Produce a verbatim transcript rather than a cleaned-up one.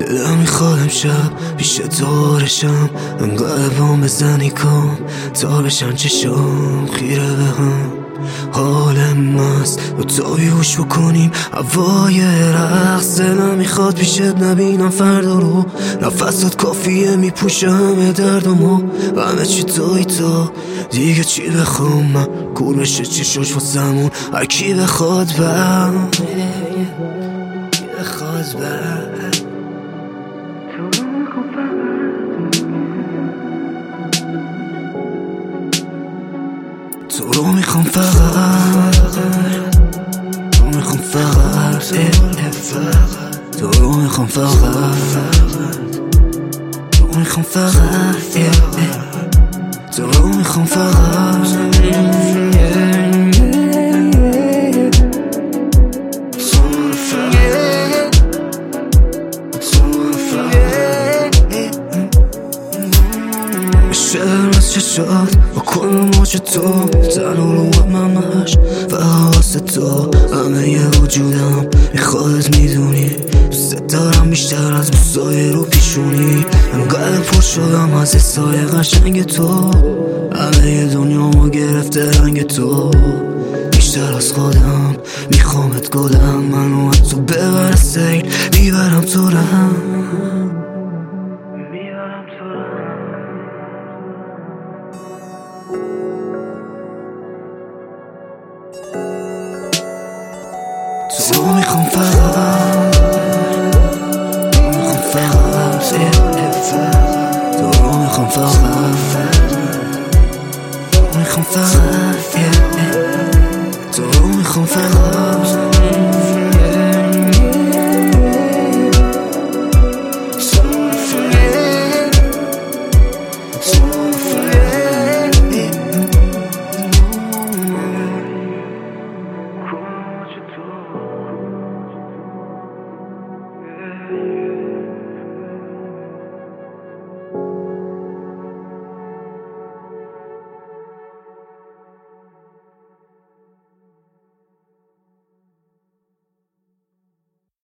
دلم میخواد امشب پیش دارشم انقدر بام بزنی کن تا بشن چشام خیره به هم. حالم مست و تا بیهوش بکنیم هوای رقص. دلم میخواد پیشت نبینم فردا رو، نفست کافیه میپوشه همه دردمو. همه چی توی تا دیگه چی بخوام من، کور بشه چشاش واسمون هر کی بخواد بم کی بخواد بم. تو رو میخوام فقط، تو رو میخوام فقط، تو رو میخوام فقط، تو رو میخوام فقط، تو رو میخوام فقط. شعر از چشات با کل موج تو تنها رو همش فقط واسه تو. همه ی وجودم میخوادت میدونی، دوست دارم بیشتر از بوسای رو پیشونی. انقدر پر شدم از حسای قشنگ تو، همه ی دنیامو گرفته رنگ تو. بیشتر از خودم میخوامت گلم، منو از تو ببر سیل میبرم تو رم. تو رو میخوام فقط، تو رو میخوام فقط، تو رو میخوام فقط، تو رو میخوام فقط، تو رو میخوام فقط.